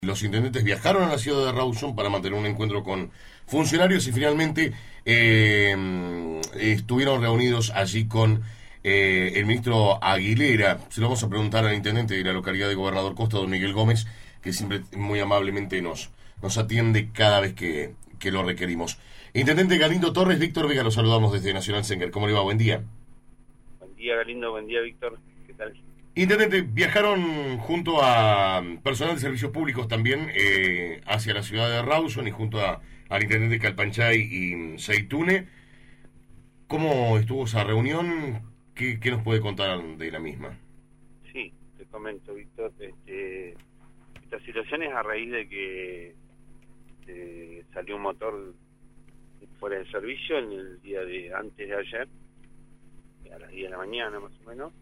Los intendentes viajaron a la ciudad de Rawson para mantener un encuentro con funcionarios y finalmente estuvieron reunidos allí con el ministro Aguilera. Se lo vamos a preguntar al intendente de la localidad de Gobernador Costa, don Miguel Gómez, que siempre muy amablemente nos atiende cada vez que lo requerimos. Intendente Galindo Torres, Víctor Vega, lo saludamos desde Nacional Senker. ¿Cómo le va? Buen día. Buen día, Galindo. Buen día, Víctor. ¿Qué tal? Intendente, viajaron junto a personal de servicios públicos también hacia la ciudad de Rawson y junto al intendente Calpanchay y Seitune. ¿Cómo estuvo esa reunión? ¿Qué nos puede contar de la misma? Sí, te comento, Víctor. Esta situación es a raíz de que salió un motor fuera de servicio en el día de antes de ayer, a las 10 de la mañana más o menos.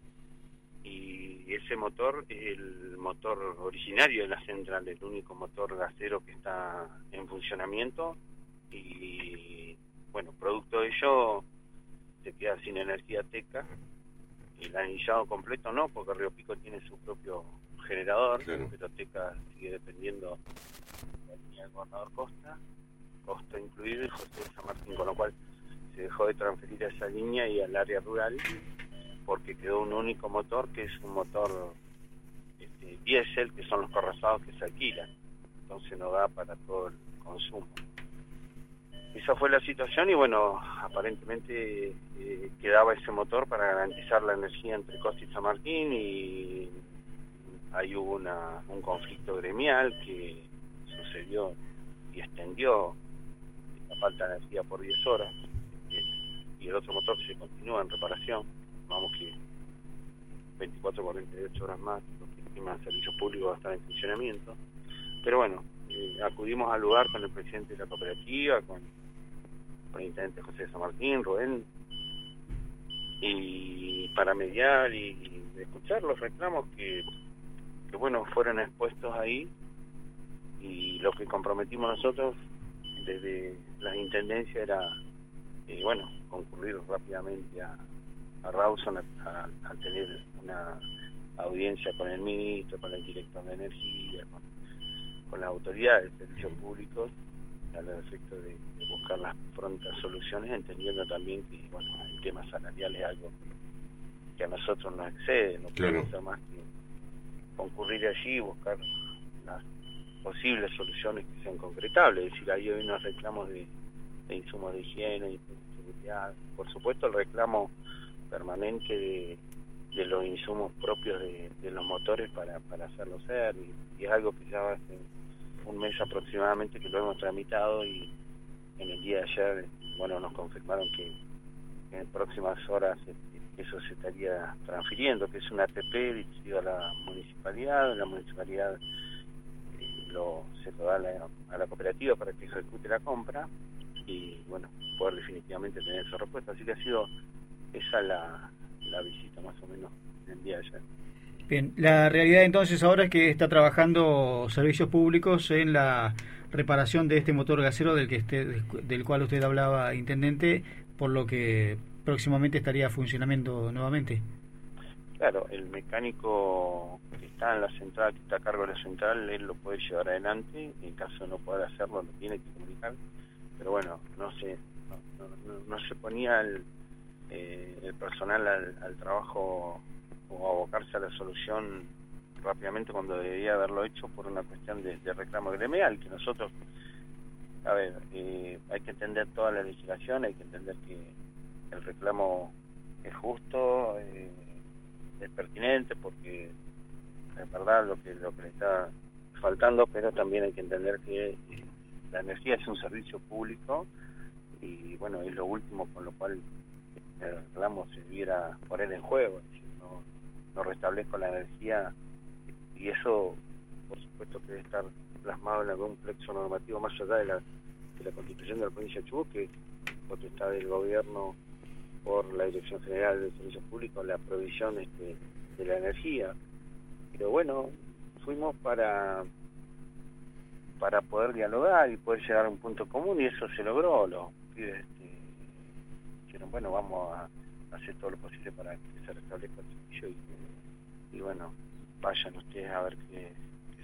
Y ese motor es el motor originario de la central, el único motor gasero que está en funcionamiento y bueno, producto de ello se queda sin energía Teca. El anillado completo no, porque Río Pico tiene su propio generador, Claro. pero Teca sigue dependiendo de la línea del Gobernador Costa incluido y José de San Martín, con lo cual se dejó de transferir a esa línea y al área rural porque quedó un único motor, que es un motor diésel, que son los corrazados que se alquilan, entonces no da para todo el consumo. Esa fue la situación y bueno, aparentemente quedaba ese motor para garantizar la energía entre Costa y San Martín y ahí hubo un conflicto gremial que sucedió y extendió la falta de energía por 10 horas y el otro motor se continúa en reparación. Vamos que 24 48 horas más, lo que estima el servicio público va a estar en funcionamiento. Pero bueno, acudimos al lugar con el presidente de la cooperativa, con el intendente José de San Martín, Rubén, y para mediar y escuchar los reclamos que bueno, fueron expuestos ahí, y lo que comprometimos nosotros desde las intendencias era, bueno, concurrir rápidamente a Rawson a tener una audiencia con el ministro, con el director de energía, con las autoridades de servicios públicos, al efecto de buscar las prontas soluciones, entendiendo también que bueno, el tema salarial es algo que a nosotros nos excede, no Claro. podemos hacer más que concurrir allí y buscar las posibles soluciones que sean concretables. Es decir, ahí hay unos reclamos de insumos de higiene y de seguridad, por supuesto el reclamo permanente de los insumos propios de los motores para hacerlo ser, y es algo que ya hace un mes aproximadamente que lo hemos tramitado, y en el día de ayer bueno, nos confirmaron que en próximas horas eso se estaría transfiriendo, que es una ATP dirigida a la municipalidad se lo da a la cooperativa para que ejecute la compra y bueno, poder definitivamente tener esa respuesta. Así que ha sido esa la visita más o menos el día de ayer. Bien, la realidad entonces ahora es que está trabajando servicios públicos en la reparación de este motor gasero del cual usted hablaba, intendente, por lo que próximamente estaría funcionando nuevamente. Claro, el mecánico que está en la central, que está a cargo de la central, él lo puede llevar adelante, en caso de no poder hacerlo lo tiene que comunicar, pero bueno, no se ponía el personal al trabajo o a abocarse a la solución rápidamente cuando debería haberlo hecho por una cuestión de reclamo gremial, que nosotros, a ver, hay que entender toda la legislación, hay que entender que el reclamo es justo, es pertinente porque es verdad lo que le está faltando, pero también hay que entender que la energía es un servicio público y bueno, es lo último con lo cual el reclamo se debiera poner en juego. Es decir, no restablezco la energía y eso por supuesto que debe estar plasmado en algún plexo normativo más allá de la Constitución de la provincia de Chubut, que es potestad del gobierno por la Dirección General de Servicios Públicos, la provisión de la energía. Pero bueno, fuimos para poder dialogar y poder llegar a un punto común, y eso se logró. Los pibes dijeron, bueno, vamos a hacer todo lo posible para que se restablezca el servicio y bueno, vayan ustedes a ver qué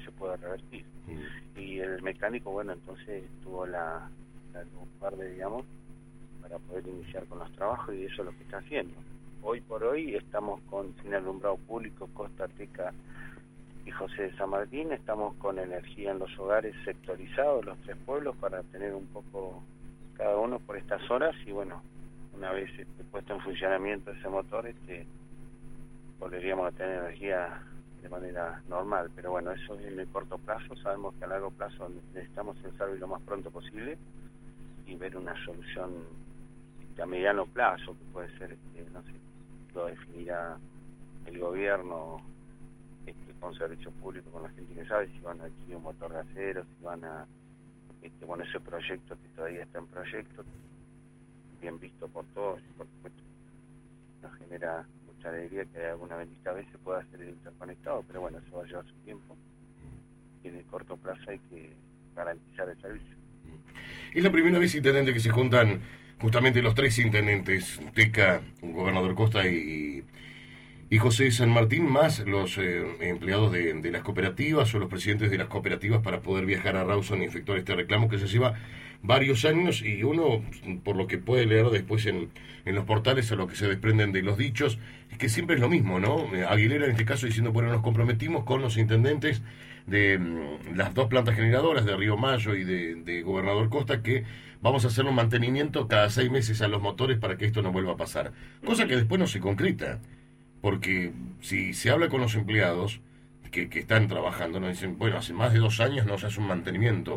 se pueda revertir. Y el mecánico, bueno, entonces tuvo la luz verde, digamos, para poder iniciar con los trabajos, y eso es lo que está haciendo. Hoy por hoy estamos con Sin Alumbrado Público, Costa Teca y José de San Martín. Estamos con energía en los hogares sectorizados, los 3 pueblos, para tener un poco cada uno por estas horas, y bueno, una vez puesto en funcionamiento ese motor, volveríamos a tener energía de manera normal. Pero bueno, eso es en el corto plazo. Sabemos que a largo plazo necesitamos el servicio lo más pronto posible y ver una solución a mediano plazo, que puede ser, no sé, lo definirá el gobierno con servicios públicos, con la gente que sabe si van a adquirir un motor gasero, si van a, bueno, ese proyecto que todavía está en proyecto, bien visto por todos, y por supuesto nos genera mucha alegría que alguna bendita vez se pueda hacer el interconectado, pero bueno, eso va a llevar su tiempo, y en el corto plazo hay que garantizar el servicio. Es la primera vez, intendente, que se juntan justamente los 3 intendentes, Teca, gobernador Costa y José de San Martín, más los empleados de las cooperativas o los presidentes de las cooperativas, para poder viajar a Rawson y efectuar este reclamo que se lleva varios años, y uno, por lo que puede leer después en los portales, a lo que se desprenden de los dichos, es que siempre es lo mismo, ¿no? Aguilera en este caso diciendo, bueno, nos comprometimos con los intendentes de las 2 plantas generadoras de Río Mayo y de Gobernador Costa, que vamos a hacer un mantenimiento cada 6 meses a los motores para que esto no vuelva a pasar, cosa que después no se concreta. Porque si se habla con los empleados que están trabajando, nos dicen, bueno, hace más de 2 años no se hace un mantenimiento,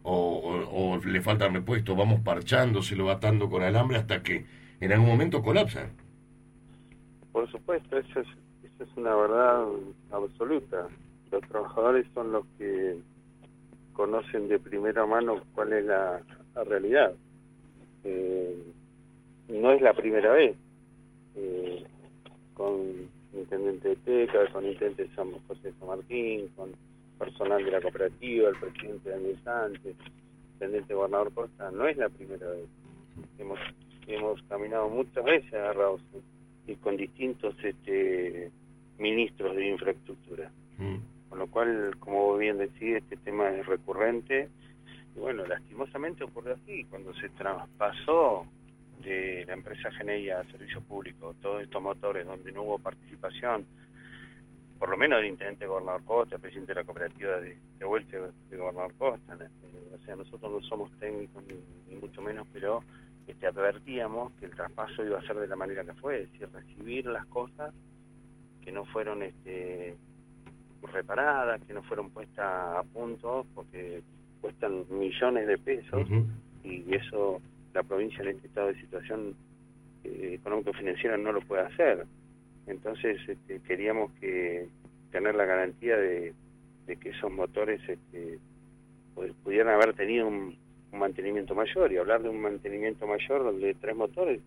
o le falta repuesto, vamos parchando, se lo va atando con alambre hasta que en algún momento colapsa. Por supuesto, eso es una verdad absoluta. Los trabajadores son los que conocen de primera mano cuál es la realidad. No es la primera vez. Con intendente de Teca, con intendente de San José de San Martín, con personal de la cooperativa, el presidente Daniel Sánchez, intendente gobernador Costa, no es la primera vez. Hemos caminado muchas veces agarrados, y con distintos ministros de infraestructura. Con lo cual, como bien decía, este tema es recurrente, y bueno, lastimosamente ocurrió así, cuando se traspasó de la empresa Geneia a servicios públicos, todos estos motores donde no hubo participación, por lo menos del intendente gobernador Costa, el presidente de la cooperativa de Huelche de gobernador Costa, o sea, nosotros no somos técnicos ni mucho menos, pero advertíamos que el traspaso iba a ser de la manera que fue, es decir, recibir las cosas que no fueron reparadas, que no fueron puestas a punto, porque cuestan millones de pesos, y eso la provincia en este estado de situación económico-financiera no lo puede hacer. Entonces queríamos tener la garantía de que esos motores pudieran haber tenido un mantenimiento mayor, y hablar de un mantenimiento mayor de 3 motores,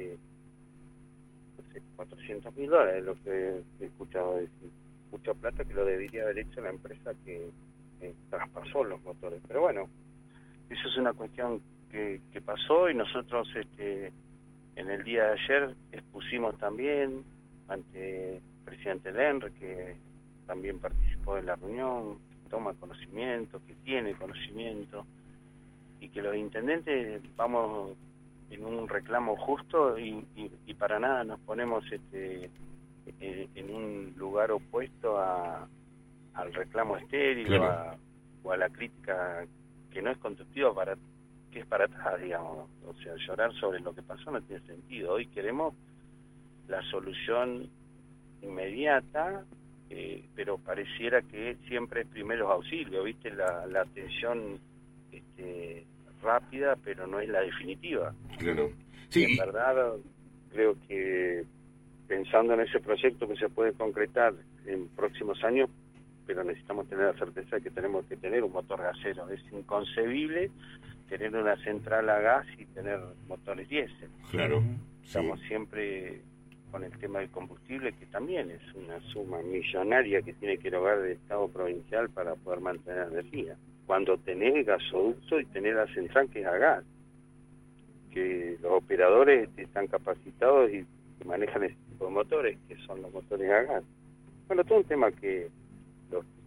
no sé, $400.000 es lo que he escuchado decir. Mucha plata que lo debería haber hecho la empresa que traspasó los motores. Pero bueno, eso es una cuestión que pasó, y nosotros en el día de ayer expusimos también ante el presidente Lenre, que también participó de la reunión, toma conocimiento, que tiene conocimiento, y que los intendentes vamos en un reclamo justo, y para nada nos ponemos en un lugar opuesto al reclamo estéril, claro, o a la crítica que no es constructiva, que es para atrás, digamos. O sea, llorar sobre lo que pasó no tiene sentido. Hoy queremos la solución inmediata, pero pareciera que siempre es primeros auxilios, ¿viste? La atención rápida, pero no es la definitiva. Claro. Sí. En verdad, creo que pensando en ese proyecto que se puede concretar en próximos años, pero necesitamos tener la certeza de que tenemos que tener un motor gasero. Es inconcebible tener una central a gas y tener motores diésel. Claro. Estamos siempre con el tema del combustible, que también es una suma millonaria que tiene que erogar el Estado provincial para poder mantener energía. Cuando tenés el gasoducto y tenés la central que es a gas, que los operadores están capacitados y manejan ese tipo de motores, que son los motores a gas. Bueno, todo un tema que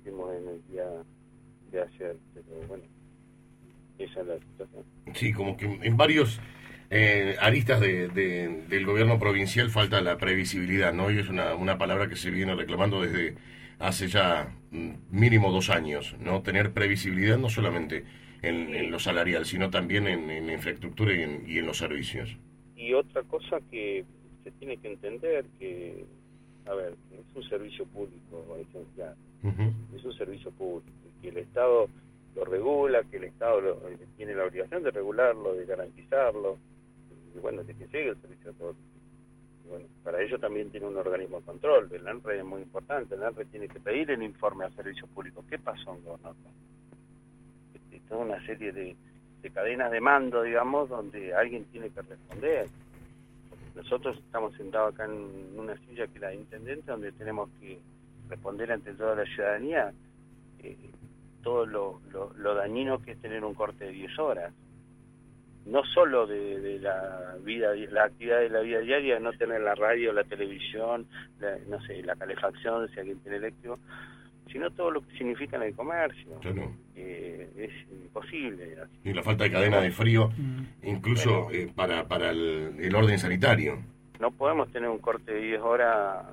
hicimos en el día de ayer, pero bueno, esa es la situación. Sí, como que en varios aristas del gobierno provincial falta la previsibilidad, ¿no? Y es una palabra que se viene reclamando desde hace ya mínimo 2 años, ¿no? Tener previsibilidad no solamente en lo salarial, sino también en infraestructura y en los servicios. Y otra cosa que se tiene que entender que, a ver, es un servicio público esencial, es un servicio público, que el Estado lo regula, que el Estado tiene la obligación de regularlo, de garantizarlo, y bueno, de que llegue el servicio a todos. Y bueno, para ello también tiene un organismo de control, el ANRE es muy importante, el ANRE tiene que pedir el informe al servicio público. ¿Qué pasó en Gobernador? Toda una serie de cadenas de mando, digamos, donde alguien tiene que responder. Nosotros estamos sentados acá en una silla que es la de intendente, donde tenemos que responder ante toda la ciudadanía todo lo dañino que es tener un corte de 10 horas. No solo de la vida, la actividad de la vida diaria, no tener la radio, la televisión, no sé, la calefacción, si alguien tiene eléctrico, sino todo lo que significa en el comercio. Claro. Es imposible. Y la falta de cadena de frío, incluso para el orden sanitario. No podemos tener un corte de 10 horas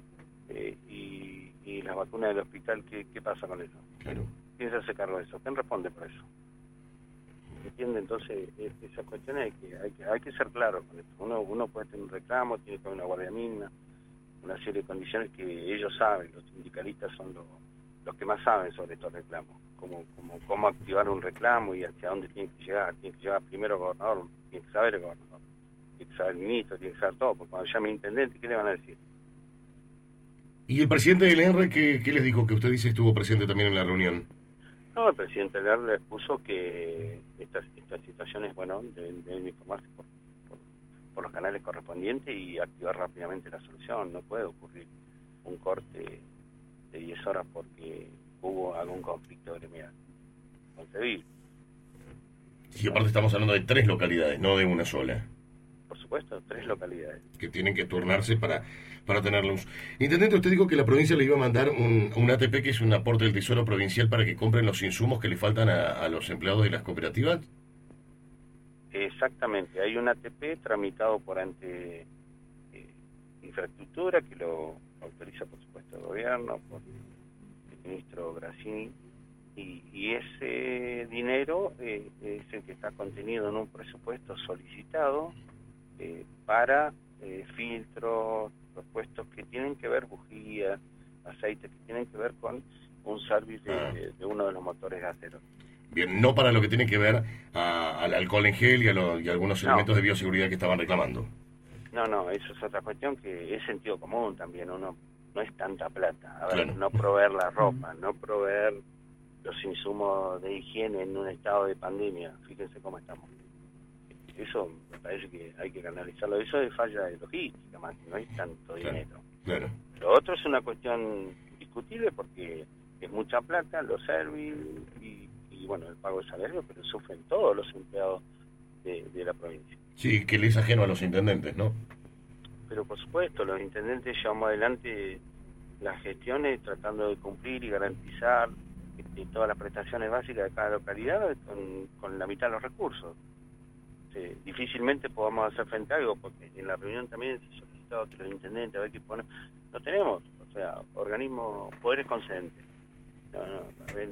y las vacunas del hospital, ¿qué pasa con eso? Claro. ¿Quién se hace cargo de eso? ¿Quién responde por eso? ¿Entiende? Entonces, esas cuestiones hay que ser claro con esto. Uno puede tener un reclamo, tiene que haber una guardia mínima, una serie de condiciones que ellos saben, los sindicalistas son los que más saben sobre estos reclamos, cómo activar un reclamo y hacia dónde tiene que llegar primero el gobernador, tiene que saber el gobernador, tiene que saber el ministro, tiene que saber todo, porque cuando llame intendente, ¿qué le van a decir? ¿Y el presidente del ENRE qué les dijo? Que usted dice estuvo presente también en la reunión. No, el presidente del ENRE expuso que estas situaciones, bueno, deben informarse por los canales correspondientes y activar rápidamente la solución. No puede ocurrir un corte de 10 horas porque hubo algún conflicto gremial. Concebible. Y aparte estamos hablando de 3 localidades, no de una sola. Por supuesto, 3 localidades. Que tienen que turnarse para tener luz. Intendente, usted dijo que la provincia le iba a mandar un ATP, que es un aporte del Tesoro Provincial, para que compren los insumos que le faltan a los empleados de las cooperativas. Exactamente, hay un ATP tramitado por ante infraestructura, que lo autoriza por supuesto el gobierno, por el ministro Grassini, y ese dinero es el que está contenido en un presupuesto solicitado para filtros, repuestos que tienen que ver, bujías, aceites, que tienen que ver con un service de uno de los motores gaseros. Bien, no para lo que tiene que ver al alcohol en gel y algunos elementos de bioseguridad que estaban reclamando. No, eso es otra cuestión que es sentido común también. Uno no es tanta plata. A ver, Claro. No proveer la ropa, no proveer los insumos de higiene en un estado de pandemia. Fíjense cómo estamos. Eso me parece que hay que canalizarlo. Eso es falla de logística, más que no hay tanto dinero. Claro. Lo otro es una cuestión discutible porque es mucha plata, los servicios y bueno, el pago de salario, pero sufren todos los empleados de la provincia. Sí, que le es ajeno a los intendentes, ¿no? Pero por supuesto, los intendentes llevamos adelante las gestiones tratando de cumplir y garantizar todas las prestaciones básicas de cada localidad con la mitad de los recursos. Difícilmente podamos hacer frente a algo, porque en la reunión también se solicitó que los intendentes a ver qué ponen. No tenemos, o sea, organismos, poderes concedentes. A ver,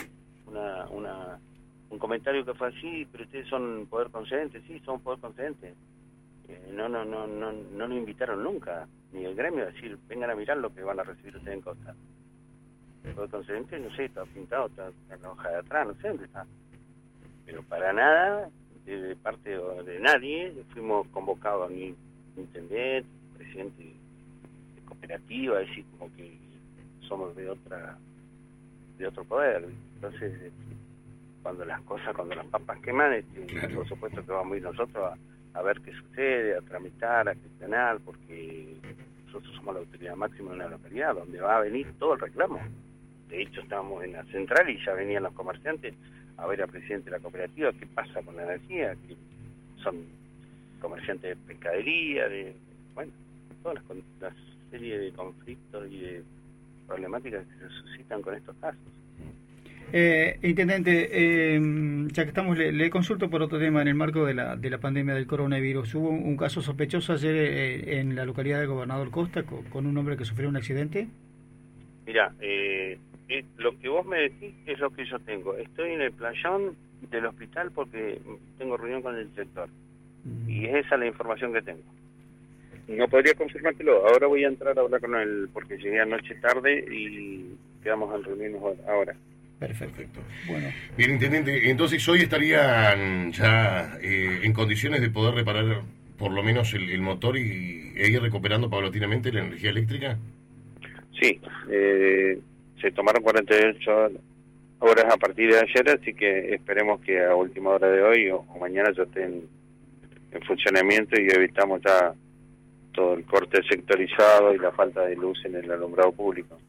un comentario que fue así, pero ustedes son poder concedente. Sí, son poder concedente. No nos invitaron nunca, ni el gremio, a decir, vengan a mirar lo que van a recibir ustedes en Costa. El poder concedente, no sé, está pintado, está en la hoja de atrás, no sé dónde está. Pero para nada, de parte de nadie, fuimos convocados a mi intendente, presidente de cooperativa, es decir, como que somos de otro poder. Entonces, cuando las papas queman, Claro. Por supuesto que vamos a ir nosotros a ver qué sucede, a tramitar, a gestionar, porque nosotros somos la autoridad máxima de una localidad donde va a venir todo el reclamo. De hecho, estábamos en la central y ya venían los comerciantes a ver al presidente de la cooperativa qué pasa con la energía, que son comerciantes de pescadería, bueno, todas las serie de conflictos y de problemáticas que se suscitan con estos casos. Intendente, ya que estamos, le consulto por otro tema en el marco de la pandemia del coronavirus. Hubo un caso sospechoso ayer en la localidad de Gobernador Costa con un hombre que sufrió un accidente. Mira, lo que vos me decís es lo que yo tengo. Estoy en el playón del hospital porque tengo reunión con el director. Y es esa la información que tengo. No podría confirmártelo. Ahora voy a entrar a hablar con él porque llegué anoche tarde y quedamos en reunirnos ahora. Perfecto. Bueno. Bien, intendente, entonces hoy estarían ya en condiciones de poder reparar por lo menos el motor e ir recuperando paulatinamente la energía eléctrica. Sí, se tomaron 48 horas a partir de ayer, así que esperemos que a última hora de hoy o mañana ya estén en funcionamiento y evitamos ya todo el corte sectorizado y la falta de luz en el alumbrado público.